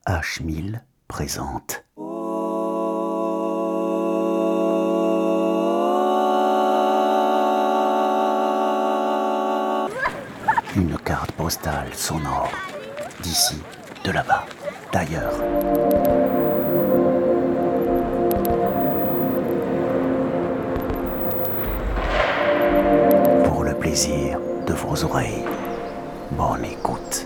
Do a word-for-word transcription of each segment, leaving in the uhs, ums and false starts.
H mille présente. Une carte postale sonore, d'ici, de là-bas, d'ailleurs. Pour le plaisir de vos oreilles, bonne écoute.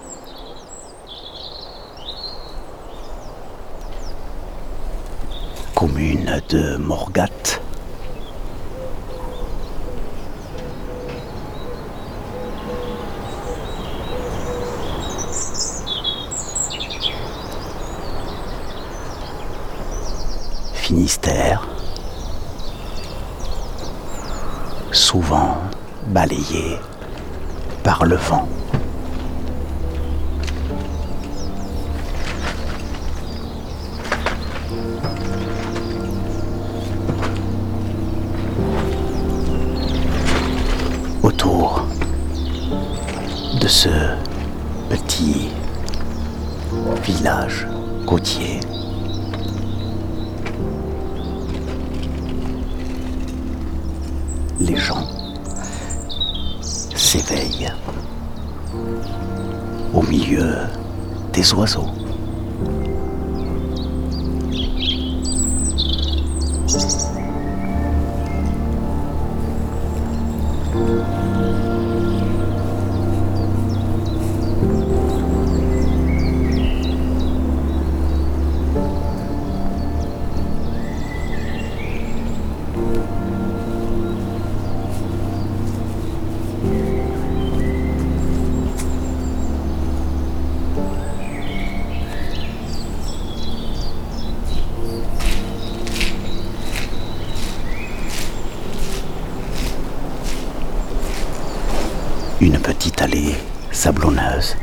Commune de Morgat. Finistère, souvent balayé par le vent. Autour de ce petit village côtier, les gens s'éveillent au milieu des oiseaux. Une petite allée sablonneuse.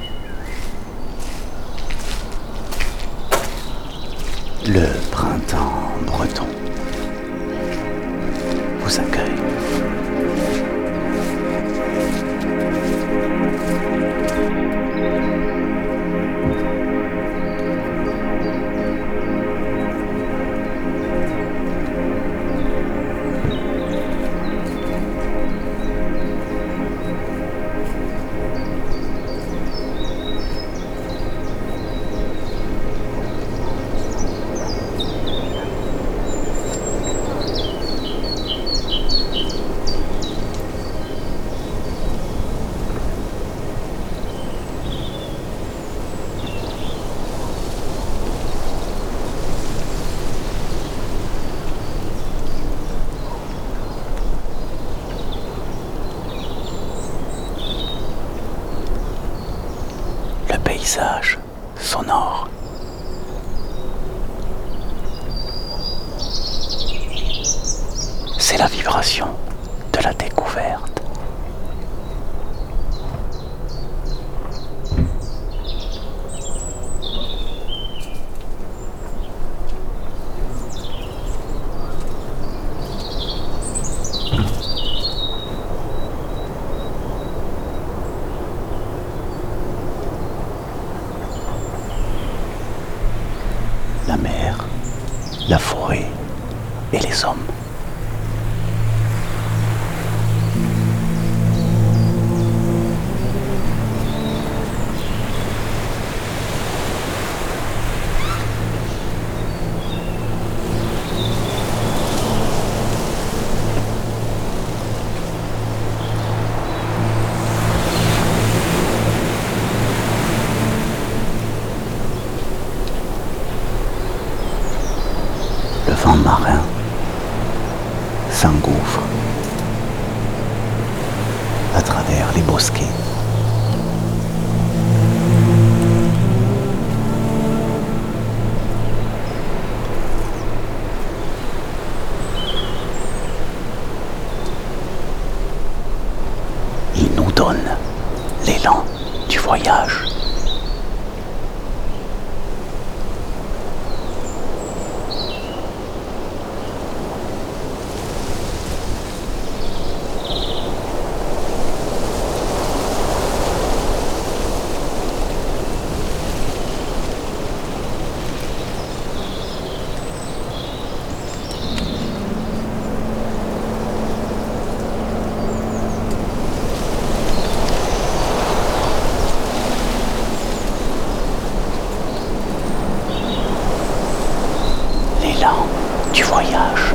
Le printemps breton vous accueille. Le paysage sonore. C'est la vibration de la découverte. La mer, la forêt et les hommes. Le vent marin s'engouffre à travers les bosquets. Il nous donne l'élan du voyage. l'élan du voyage.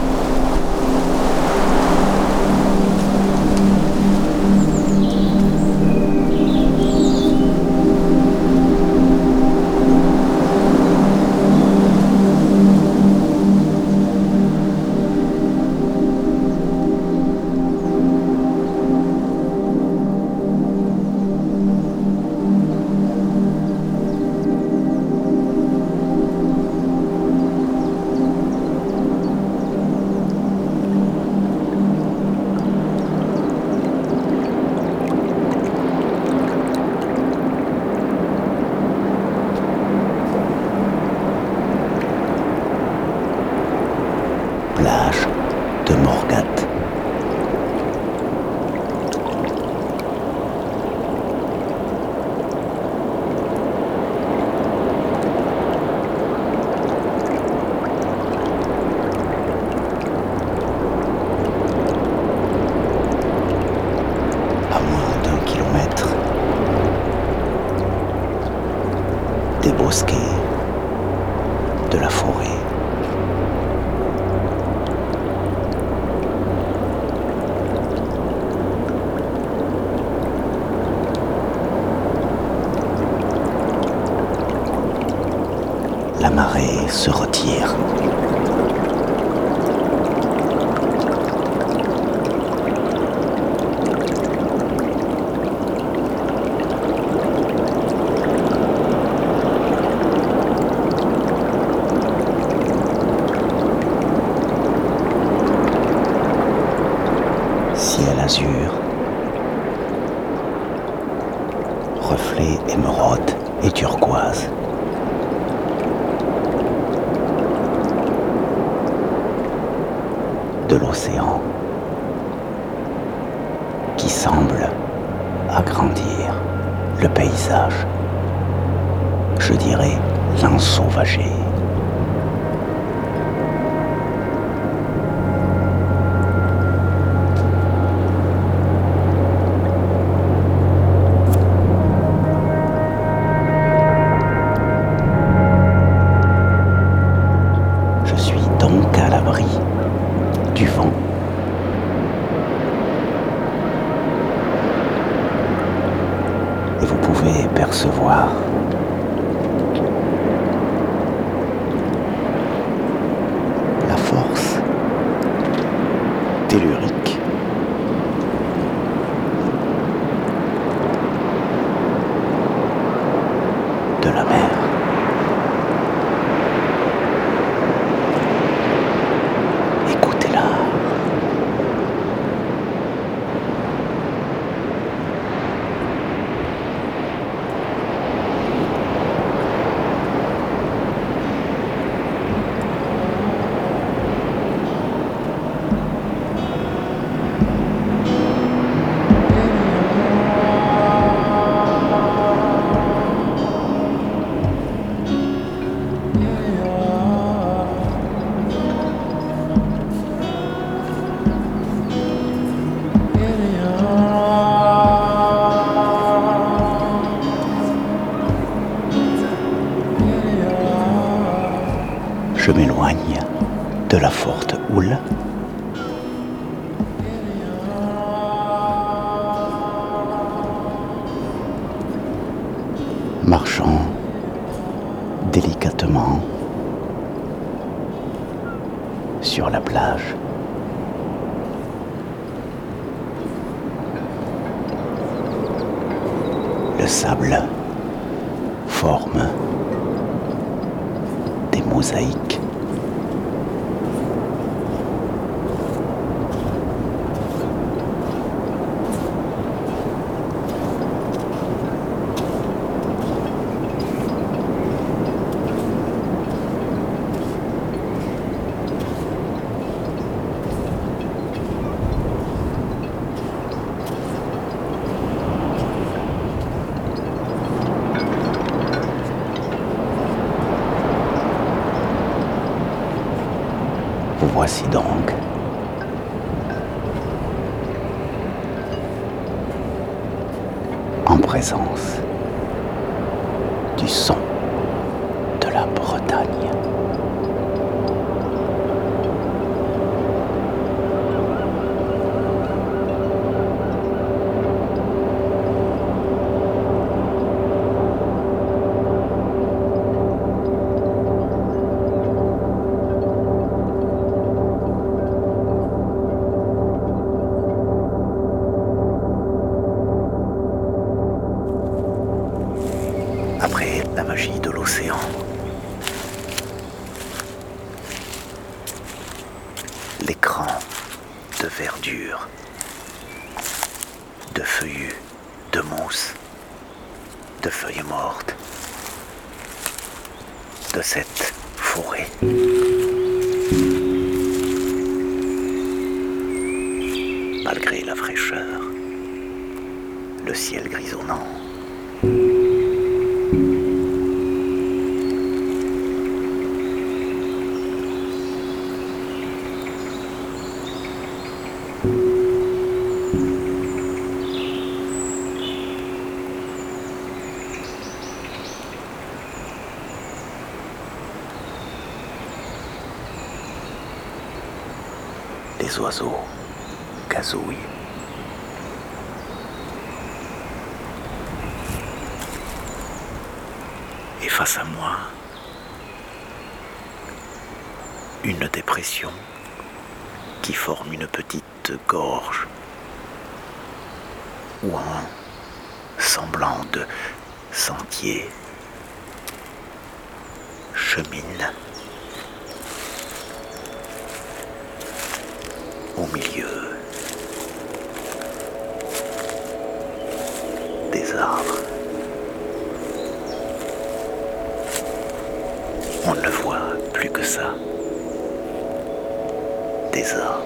Plage de Morgat. À moins d'un kilomètre, des bosquets, de la forêt. La marée se retire. Ciel azur, reflets émeraude et turquoise. De l'océan qui semble agrandir le paysage, je dirais l'ensauvager. Je suis donc à l'abri du vent. Et vous pouvez percevoir la force tellurique de la mer. Je m'éloigne de la forte houle. Marchant délicatement sur la plage. Le sable forme des mosaïques. Vous voici donc en présence du son de la Bretagne. l'écran de verdure, de feuillus, de mousse, de feuilles mortes, de cette forêt. Malgré la fraîcheur, le ciel grisonnant, les oiseaux gazouillent. Et face à moi, une dépression qui forme une petite gorge ou un semblant de sentier chemine au milieu des arbres. On ne voit plus que ça, des arbres.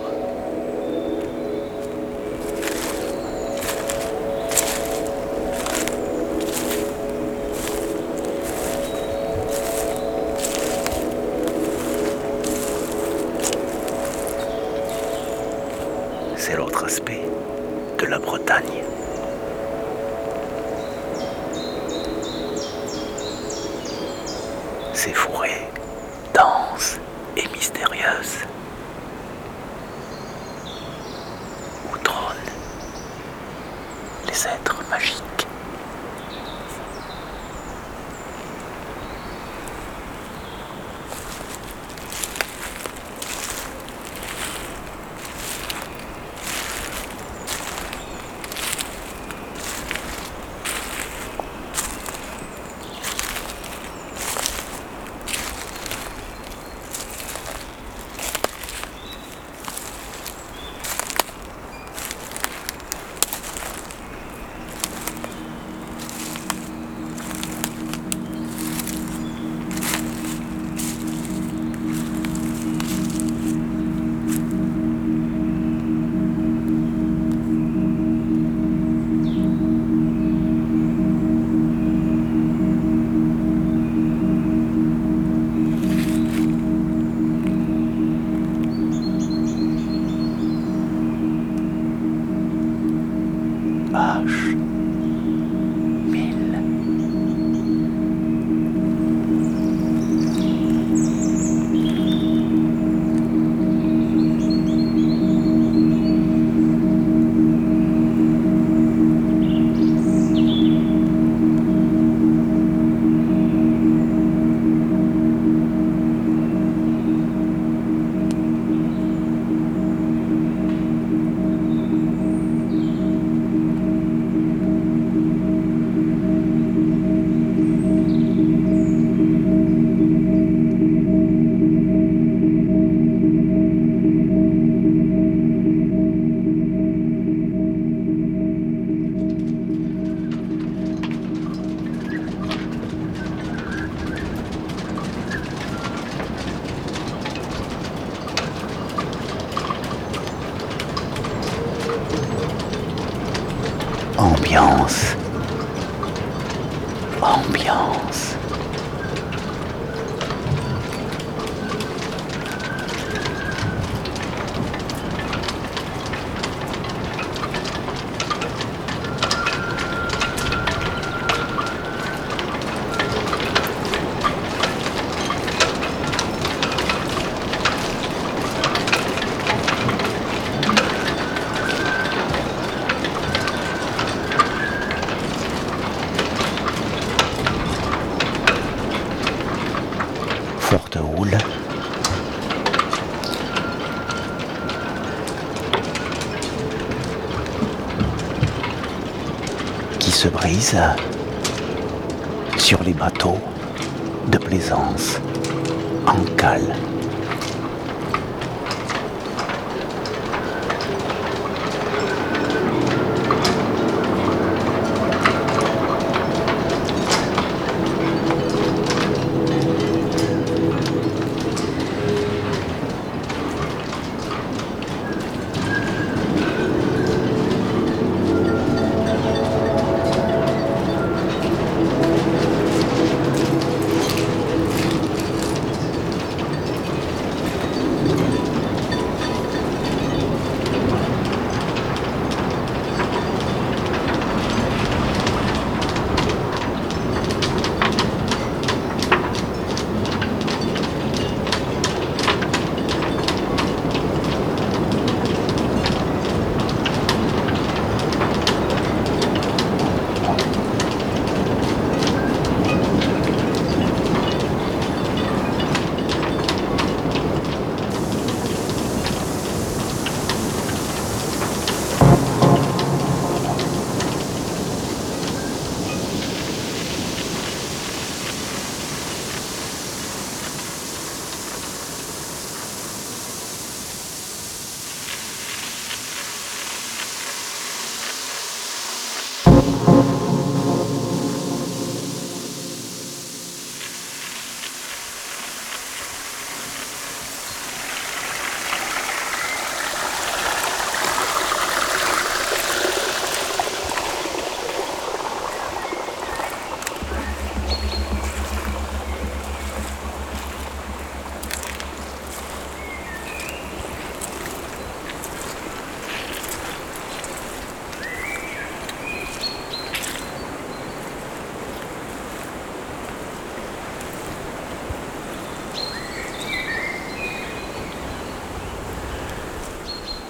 C'est l'autre aspect de la Bretagne. Ces forêts denses et mystérieuses où trônent les êtres magiques. H mille. Ambiance. Ambiance. Forte houle. Qui se brise sur les bateaux de plaisance en cale.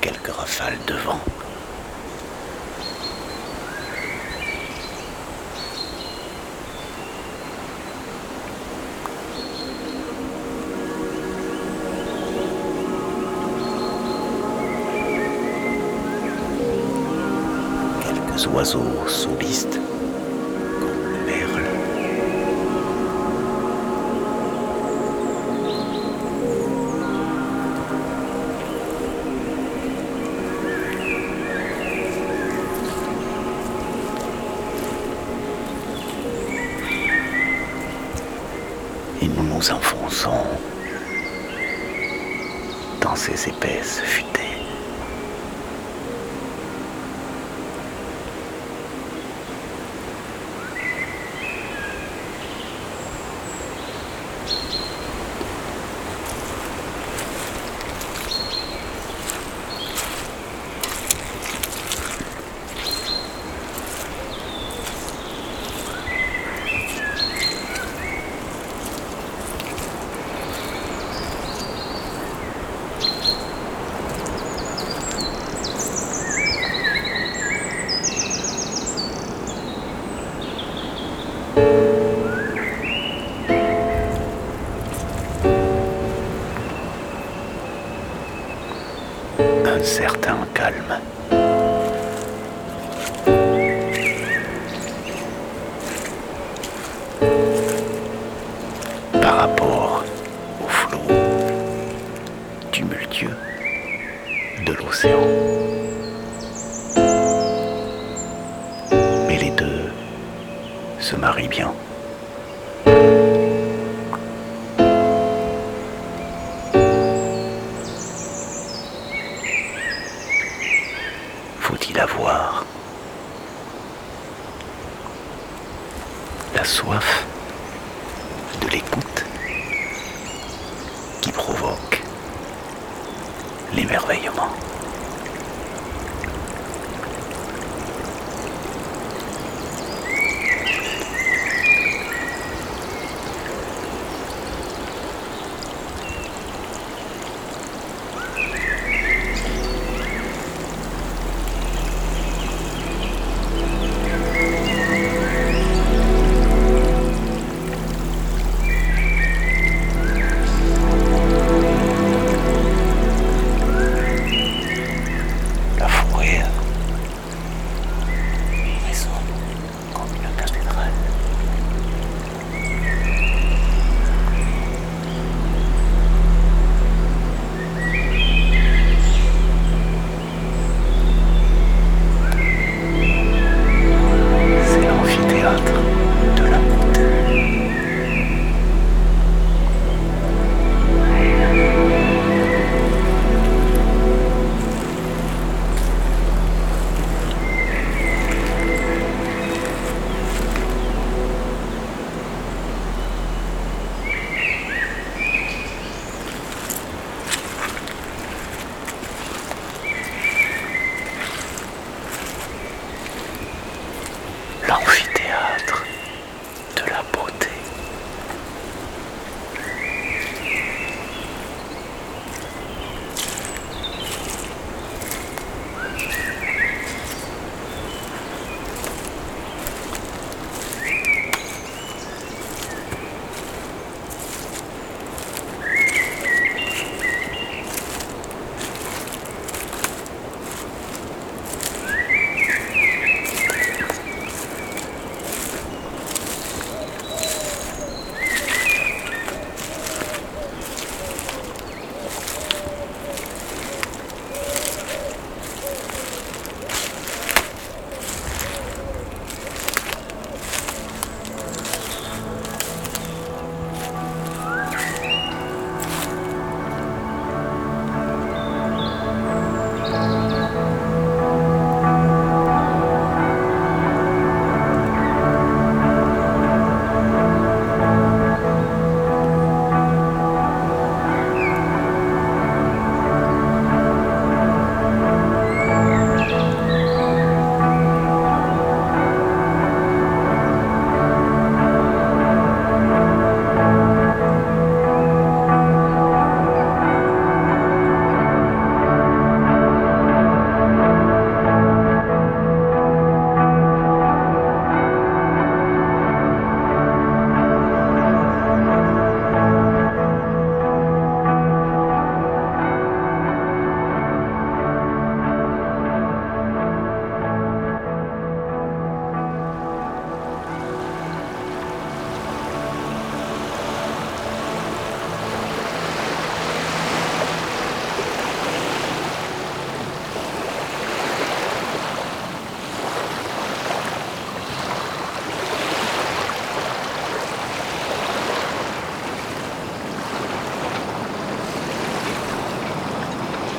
quelques rafales de vent. Quelques oiseaux solistes, comme le merle. Et nous nous enfonçons dans ces épaisses futaies. Un certain calme. Par rapport au flot tumultueux de l'océan. Mais les deux se marient bien. Faut-il avoir la soif de l'écoute qui provoque l'émerveillement?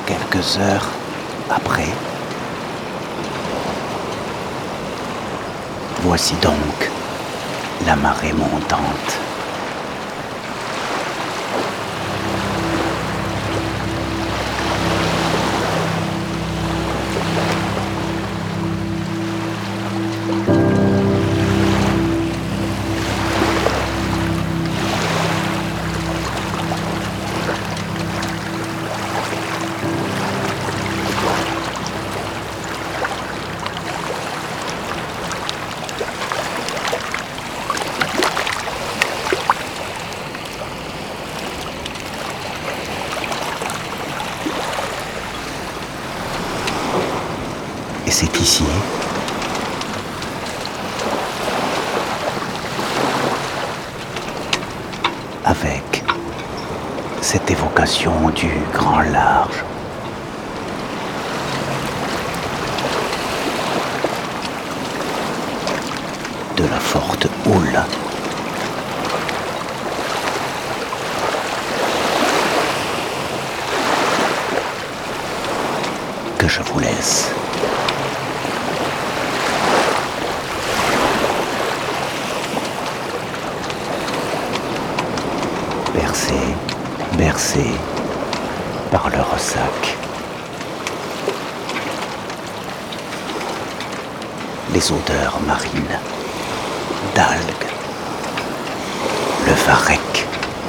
Quelques heures après, voici donc la marée montante. Et c'est ici, avec cette évocation du grand large, de la forte houle, que je vous laisse. Bercé, bercé par le ressac. Les odeurs marines, d'algues, le varech.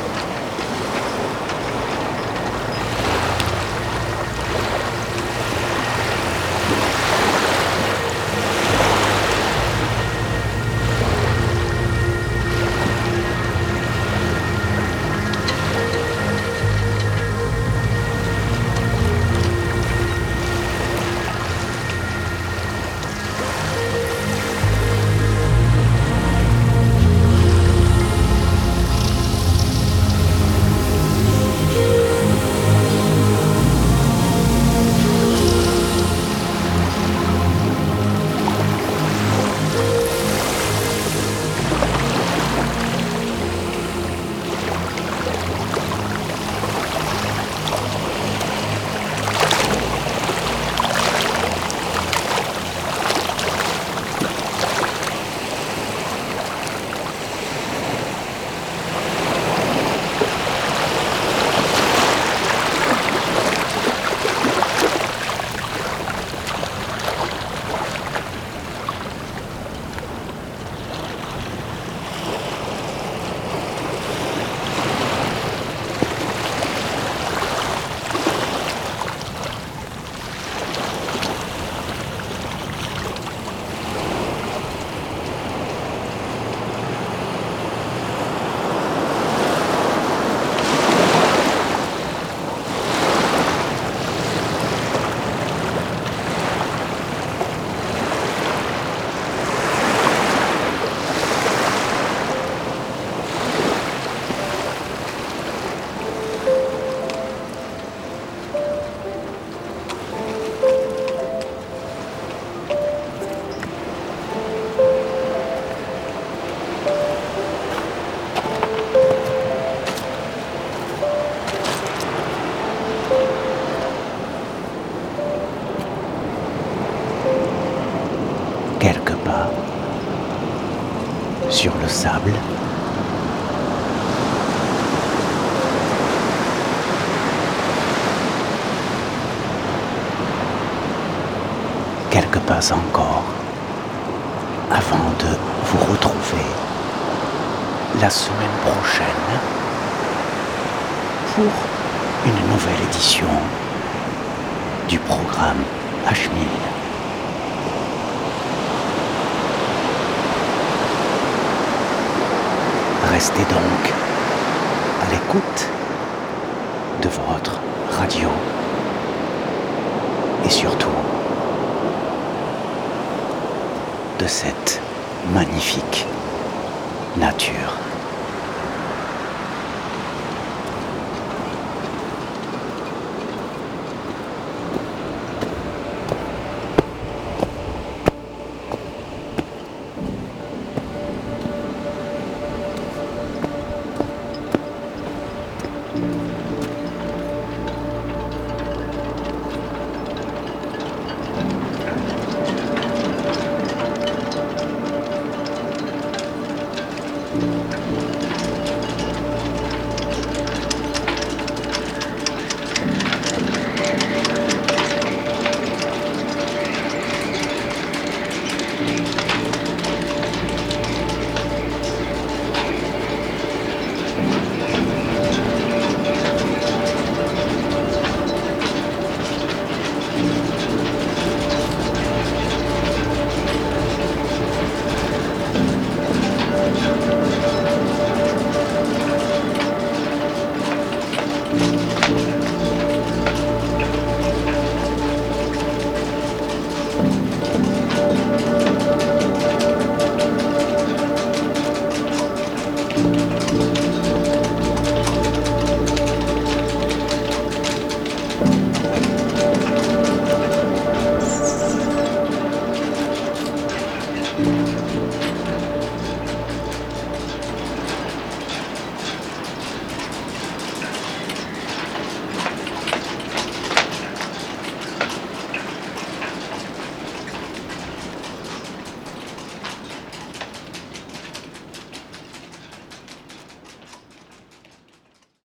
Quelques pas sur le sable, quelques pas encore avant de vous retrouver la semaine prochaine pour une nouvelle édition du programme H mille. Restez donc à l'écoute de votre radio et surtout de cette magnifique nature. Thank you.